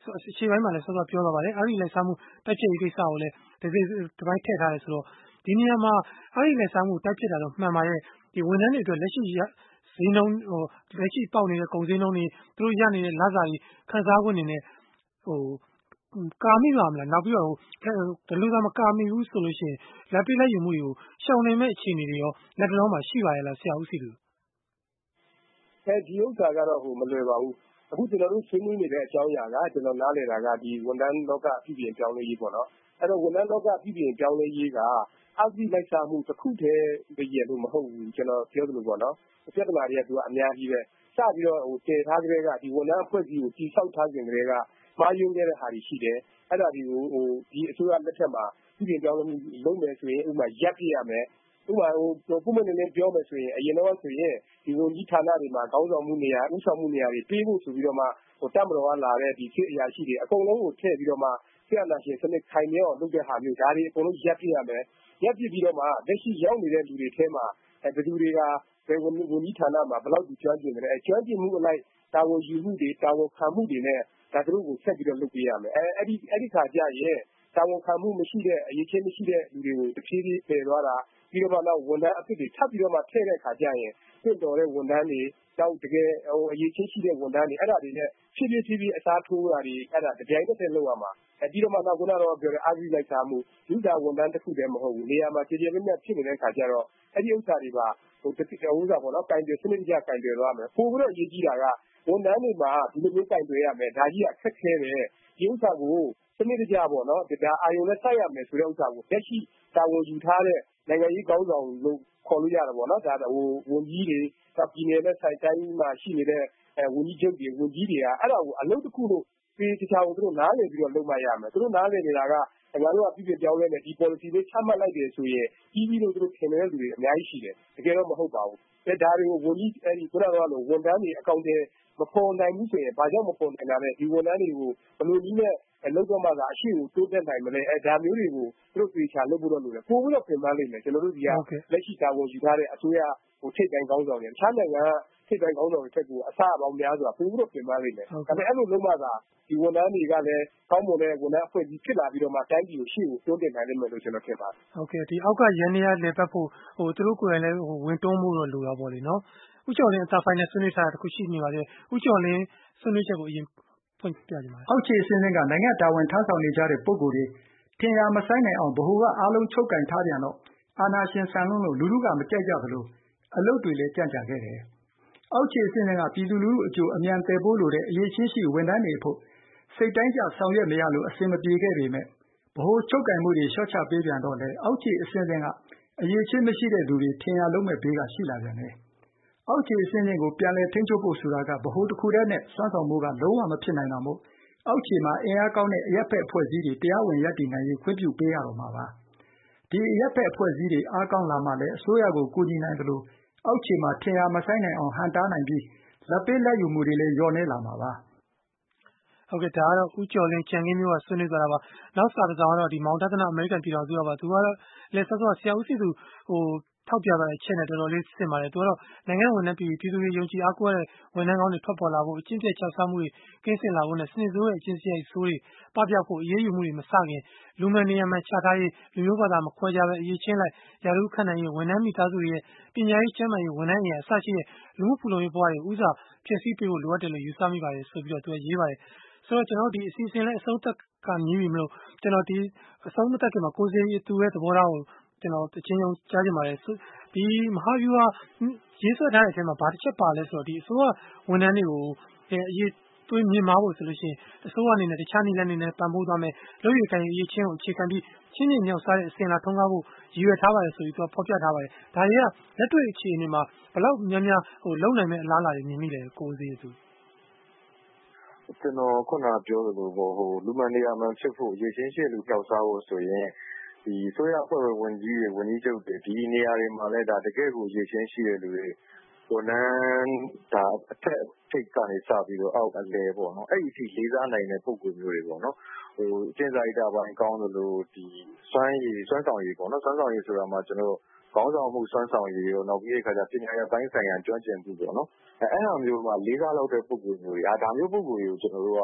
အခြေပိုင်းမှာလည်းစောစောပြောသွားပါတယ်အဂတိလိုက်စားမှုတိုက်ဖျက်ရေးကိစ္စကိုလည်းဒီဒီပိုင်းထည့်ထားတယ်ဆိုတော့ဒီနေရာမှာအဂတိလိုက်စားမှုတိုက်ဖျက်တာတော့မှန်ပါရဲ့ဒီဝန်ထမ်းတွေအတွက်လက်ရှိဈေးနှုန်းဟိုလက်ရှိပေါက်နေတဲ့ကုန်ဈေးနှုန်းတွေသူတို့ရနေတဲ့လစာကြီးခန်းစားခွင့်တွေနဲ့ဟိုကာမိပါမလားနောက်ပြီးတော့ဒီလိုသာမကာမိဘူးဆိုလို့ရှိရင်လက်ပြလက်ယူမှုတွေကိုရှောင်နိုင်မဲ့အခြေအနေတွေရောလက်တော်မှာရှိပါရဲ့လားဆရာဦးစီသူအဲဒီဥစ္စာကတော့ဟိုမလွယ်ပါဘူးအခုကျွန်တော်တို့ဆွေးနွေးနေတဲ့အကြောင်းအရာကကျွန်တော်နားလည်တာကဒီဝန်ထမ်းလောကပြည်ပြင်ပြောင်းလဲရေးပေါ့နော်အဲ့တော့ဝန်ထမ်းလောကပြည်ပြင်ပြောင်းလဲရေးကအဂတိလိုက်စားမှုတစ်ခုတည်းတည်းရလို့မဟုတ်ဘူးကျွန်တော်ပြောသလိုပေါ့နော်ပြဿနာတွေကသူကအများကြီးပဲစပြီးတော့ဟိုတည်ထားကြတဲ့ကဒီဝန်ထမ်းအဖွဲ့အစည်းကိုတိစောက်ထားခြင်းတွေကမှားယွင်းခဲ့တဲ့ဟာတွေရှိတယ်အဲ့ဒါတွေကိုဟိုဒီအစိုးရလက်ထက်မှာပြည်ပြင်ပြောင်းလဲမှုလုပ်မယ်ဆိုရင်ဥပမာရပ်ပြရမယ်ဥပမာဟိုပုံမှန်နေပြောမယ်ဆိုရင်အရင်တော့ဆိုရင်ဒီဝန်ကြီးဌာနတွေမှာကောင်းဆောင်မှုနေရာဥဆောင်မှုနေရာတွေပေးဖို့ဆိုပြီးတော့မှဟိုတပ်မတော်ကလာတဲ့ဒီစစ်အရာရှိတွေအကုန်လုံးကိုထည့်ပြီးတော့မှဆရာနာရှင်စနစ်ခိုင်မြဲအောင်လုပ်တဲ့ဟာမျိုးဒါတွေအကုန်လုံးရပ်ပြရမယ်ရပ်ပြပြီးတော့မှလက်ရှိရောက်နေတဲ့လူတွေထဲမှာအဲဘယ်သူတွေကဘယ်ဝန်ကြီးဌာနမှာဘယ်လောက်ကျွမ်းကျင်တယ်အဲကျွမ်းကျင်မှုအလိုက်တာဝန်ယူမှုတွေတာဝန်ခံမှုတွေနဲ့ဒါတို့ကိုဆက်ပြီးတော့လုပ်ပေးရမယ်အဲအဲ့ဒီအဲ့ဒီခါကျရင်တာဝန်ခံမှုမရှိတဲ့အရေးချင်းမရှိတဲ့လူတွေကိုတစ်ဖြည်းဖြည်းပယ်သွားတာပြီးတော့မှတော့ဝန်ထမ်းအသစ်တွေထပ်ပြီးတော့မှထည့်တဲ့ခါကျရင်ပြင့်တော်တဲ့ဝန်ထမ်းတွေတောက်တကယ်ဟိုအရေးချင်းရှိတဲ့ဝန်ထမ်းတွေအဲ့ဒါတွေနဲ့ဖြည်းဖြည်းဖြည်းဖြည်းအစားထိုးတာတွေအဲ့ဒါတပြိုင်တည်းလုပ်ရမှာအဲပြီးတော့မှတော့ခုနကတော့ပြောတဲ့အာဂိလိုက်စားမှုလူသားဝန်ထမ်းတစ်ခုတည်းမဟုတ်ဘူးနေရာမှာကျေကျေပြည့်ပြည့်ဖြစ်နေတဲ့ခါကျတော့အဲ့ဒီဥစ္စာတွေပါဟိုတတိယဥစ္စာပေါ့နော်ကင်တွေစနစ်ကြကင်တွေသွားမယ်ပို့ပြီးတော့အရေးကြီးတာကဝန်ထမ်းတွေမှာဒီလိုမျိုးကင်တွေရမယ်ဒါကြီးကအခက်ခဲတယ်ဒီဥစ္စာကိုစနစ်ကြပေါ့နော်ဒါအာယုံနဲ့စိုက်ရမယ်ဆိုတဲ့ဥစ္စာကိုလက်ရှိတာဝန်ယူထားတဲ့နိုင်ငံရေးကောင်းဆောင်လို့ခေါ်လို့ရတယ်ပေါ့နော်ဒါဟိုဝန်ကြီးတွေပြည်နယ်နဲ့ဆိုင်တိုင်းမှာရှိနေတဲ့အဲဝန်ကြီးချုပ်တွေဝန်ကြီးတွေကအဲ့ဒါကိုအလုပ်တစ်ခုလို့ပြည်တခြားကိုသူတို့နားလည်ပြီးတော့လုပ်မှရမယ်သူတို့နားလည်နေတာကငါတို့ကပြည်ပြပြောင်းလဲနေဒီ policy လေးချမှတ်လိုက်တယ်ဆိုရင်ပြီးပြီးလို့သူတို့ထင်နေတဲ့လူတွေအများကြီးရှိတယ်တကယ်တော့မဟုတ်ပါဘူးအဲဒါတွေကိုဝန်ကြီးအဲဒီခုနကတော့လို့ဝန်ထမ်းတွေအကောင့်တွေမပေါ်နိုင်ဘူးဆိုရင်ဘာကြောင့်မပေါ်နိုင်တာလဲဒီဝန်ထမ်းတွေကိုဘယ်လိုနည်းနဲ့လောက်တော့မှသာအရှိကိုတိုးတက်နိုင်မလဲအဲဒါမျိုးတွေကိုသူတို့ပြေချာလုပ်ဖို့တော့လိုတယ်ပို့ပြီးတော့ပြင်ပလိမ့်မယ်ကျွန်တော်တို့ဒီကလက်ရှိတာဝန်ယူထားတဲ့အစိုးရဟိုထိပ်တိုင်းကောင်းဆောင်တွေတခြားနိုင်ငံကထိပ်တိုင်းကောင်းဆောင်တွေထက်ကိုအဆအပေါင်းများစွာပို့ပြီးတော့ပြင်ပလိမ့်မယ်ဒါပေမဲ့အဲ့လိုလုပ်မှသာဒီဝန်ထမ်းတွေကလည်းကောင်းမွန်တဲ့ဝန်ထမ်းအဖွဲ့ကြီးဖြစ်လာပြီးတော့မှတိုင်းပြည်ကိုရှေ့ကိုတွန်းတင်နိုင်လိမ့်မယ်လို့ကျွန်တော်ထင်ပါတယ်ဟုတ်ကဲ့ဒီအောက်ကရန်နေရလေပတ်ဖို့ဟိုသူတို့ကိုယ်တိုင်လည်းဟိုဝင်တွန်းမှုတော့လိုတာပေါ့လေနော်ဥကျော်လင်းအသာဖိုင်နဲ့ဆွေးနွေးထားတာတခုရှိနေပါသေးတယ်ဥကျော်လင်းဆွေးနွေးချက်ကိုအရင်ဖွင့်ပြကြပါမယ်အောက်ခြေအစင်းစင်းကနိုင်ငံတာဝန်ထမ်းဆောင်နေကြတဲ့ပုဂ္ဂိုလ်တွေထင်ရမဆိုင်နိုင်အောင်ဘ ഹു ကအားလုံးချုပ်ကင်ထားပြန်တော့အာဏာရှင်ဆန်လွန်းလို့လူလူကမကြိုက်ကြသလိုအလုပ်တွေလည်းကြန့်ကြာခဲ့တယ်အောက်ခြေအစင်းစင်းကပြည်သူလူထုအကျိုးအမြန်တည်ပိုးလို့တဲ့အရေးချင်းရှိဝန်ထမ်းတွေဖို့စိတ်တိုင်းကြဆောင်ရွက်မရလို့အစင်မပြေခဲ့ပေမဲ့ဘ ဟိုချုပ်ကင်မှုတွေရှော့ချပေးပြန်တော့လေအောက်ခြေအစင်းစင်းကအရေးချင်းမရှိတဲ့လူတွေထင်ရလုံးမဲ့ဘေးကရှိလာပြန်တယ်အောက်ခြေအစင်းစင်းကိုပြန်လဲထိန်းချုပ်ဖို့ဆိုတာကဘ ဟိုတစ်ခုတည်းနဲ့စွမ်းဆောင်မှုကလုံးဝမဖြစ်နိုင်တာမို့အောက်ခြေမှာအင်အားကောင်းတဲ့အရက်ဖက်အဖွဲ့အစည်းတွေတရားဝင်ရပ်တည်နိုင်ရေးခွင့်ပြုပေးရတော့မှာပါဒီအရက်ဖက်အဖွဲ့အစည်းတွေအားကောင်းလာမှလည်းအစိုးရကိုကူညီနိုင်တယ်လို့အောက်ခြေမှာထင်ရမဆိုင်နိုင်အောင်ဟန်တားနိုင်ပြီးလက်ပေးလက်ယူမှုတွေလည်းညှော့နေလာမှာပါဟုတ်ကဲ့ဒါကတော့ဦးကျော်လင်းကြံခင်းမျိုးကဆွေးနွေးကြတာပါနောက်စာတစ်စောင်ကတော့ဒီမောင်တသနာအမေရိကန်ပြည်တော်စုကပါသူကတော့လက်ဆက်ဆိုဆရာဦးစီသူဟိုထောက်ပြပါတဲ့အချက်နဲ့တော်တော်လေးစင်ပါတယ်သူကတော့နိုင်ငံဝန်ထမ်းပြည်ပြည်သူတွေယုံကြည်အားကိုးရတဲ့ဝန်ထမ်းကောင်းတွေထွက်ပေါ်လာဖို့အချင်းပြချစားမှုတွေကင်းစင်လာဖို့နဲ့စနစ်ဆိုးရဲ့အချင်းစရိုက်ဆိုးတွေပပျောက်ဖို့အရေးယူမှုတွေမစခင်လူငယ်နေရာမှာခြားထားရေးလူမျိုးဘာသာမခွဲခြားပဲအရေးချင်းလိုက်ရာထူးခန့်နိုင်ရေးဝန်ထမ်းမိသားစုတွေရဲ့ပညာရေးကျန်းမာရေးဝန်ထမ်းအရာအစရှိတဲ့လူမှုဖူလုံရေးဘဝတွေဥစားဖြစ်စည်းပေးဖို့လိုအပ်တယ်လို့ယူဆမိပါတယ်ဆိုပြီးတော့သူကရေးပါတယ်ဆိုတော့ကျွန်တော်ဒီအစီအစဉ်လေးအဆုံးသက်ကမြည်ပြီမလို့ကျွန်တော်ဒီအဆုံးမသက်ကမှာကိုစေသူရဲ့သဘောထားကိုကျွန်တော်အချင်းချင်းကြားကြပါတယ်ဒီမဟာဗျူဟာရေးဆွဲထားတဲ့အချိန်မှာဘာတစ်ချက်ပါလဲဆိုတော့ဒီအစိုးရဝန်ထမ်းတွေကိုအရေးသွေးမြင်မာဖို့ဆိုလို့ရှိရင်အစိုးရအနေနဲ့တခြားနည်းလမ်းတွေနဲ့ပံ့ပိုးသွားမယ်လုပ်ရည်ကိုင်ရေးချင်းကိုအခြေခံပြီးချင်းချင်းမြောက်စားတဲ့အစဉ်လာထုံးကားဖို့ရည်ရွယ်ထားပါတယ်ဆိုပြီးသူကဖော်ပြထားပါတယ်ဒါတွေကလက်တွေ့အခြေအနေမှာဘယ်လောက်များများဟိုလုံနိုင်မဲ့အလားအလာတွေမြင်မိတယ်ကိုစေသူကျွန်တော်ခုနပြောသလိုပေါ့ဟိုလူမှန်နေရာမှဖြစ်ဖို့ရေချင်းရှည်လူပြောက်စားဖို့ဆိုရင်ဒီဆိုရအဖွဲ့ဝင်ကြီးတွေဝန်ကြီးချုပ်တွေဒီနေရာတွေမှာလည်းဒါတကယ်ကိုရေချင်းရှိတဲ့လူတွေဝန်ထမ်းဒါအထက်ထိပ်ကနေစပြီးတော့အောက်အလဲပေါ့နော်အဲ့ဒီအထိလေးစားနိုင်တဲ့ပုံစံမျိုးတွေပေါ့နော်ဟိုအကျဉ်းစာရိတ္တပိုင်းကောင်းသလိုဒီစွမ်းရည်စွမ်းဆောင်ရည်ပေါ့နော်စွမ်းဆောင်ရည်ဆိုတာမှကျွန်တော်ကောင်းဆောင်မှုစွမ်းဆောင်ရည်ရောနောက်ပြီးတဲ့အခါကျပညာရေးပိုင်းဆိုင်ရာကျွမ်းကျင်မှုပေါ့နော်အဲအဲ့လိုမျိုးမှာလေးစားလောက်တဲ့ပုံစံမျိုးတွေအာဒါမျိုးပုံစံမျိုးကျွန်တော်တို့ကဟ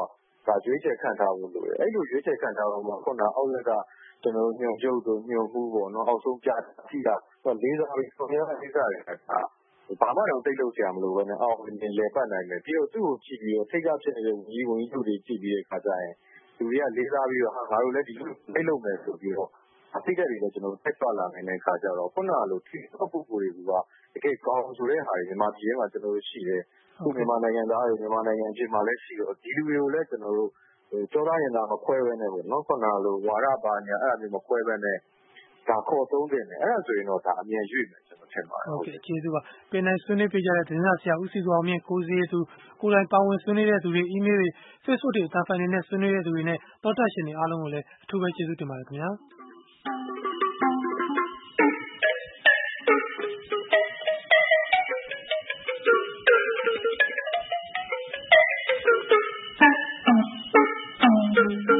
ဒါရွေးချယ်ခံထားဖို့လိုတယ်အဲ့လိုရွေးချယ်ခံထားတော့မှခုနအောက်လက်ကကျွန်တော်ညွှန်ချုပ်တို့ညွှန်မှုပေါ့နော်အောက်ဆုံးကြားကြည့်တာလေးစားပြီးဆုံးရတဲ့ကိစ္စတွေကဘာမှတော့သိလို့ဆရာမလို့ပဲနဲ့အောက်ဝင်လေပတ်နိုင်တယ်ပြီးတော့သူ့ကိုကြည့်ပြီးတော့ထိတ်ကဖြစ်နေတဲ့ဝန်ကြီးဝန်ကြီးတို့တွေကြည့်ပြီးတဲ့အခါကျရင်လူတွေကလေးစားပြီးတော့ဟာငါတို့လည်းဒီလိုသိလို့မယ်ဆိုပြီးတော့အသိတဲ့တွေလည်းကျွန်တော်တက်သွားလာနေတဲ့အခါကျတော့ခုနလိုထိပုဂ္ဂိုလ်တွေကတကယ်ကောင်းဆိုတဲ့ဟာတွေမြန်မာပြည်မှာကျွန်တော်တို့ရှိတယ်ခုမြန်မာနိုင်ငံသားတွေမြန်မာနိုင်ငံအပြင်မှာလည်းရှိတော့ဒီလူတွေကိုလည်းကျွန်တော်တို့ကျောသားရင်သားမခွဲဘဲနဲ့ပေါ့နော်ခုနလိုဝါရပါညာအဲ့ဒါမျိုးမခွဲဘဲနဲ့ဒါခေါ်သုံးတယ်အဲ့ဒါဆိုရင်တော့ဒါအမြင်ရွေ့မယ်ကျွန်တော်ထင်ပါတယ်ဟုတ်ကဲ့ကျေးဇူးပါပင်နိုင်ဆွေးနွေးပြကြတဲ့သတင်းစာဆရာဦးစီအောင်မြင့်ကိုစီသူကိုယ်တိုင်ပါဝင်ဆွေးနွေးတဲ့သူတွေ email တွေ Facebook တွေအသံဖိုင်တွေနဲ့ဆွေးနွေးတဲ့သူတွေနဲ့တောတက်ရှင်တွေအားလုံးကိုလည်းအထူးပဲကျေးဇူးတင်ပါတယ်ခင်ဗျာThank you.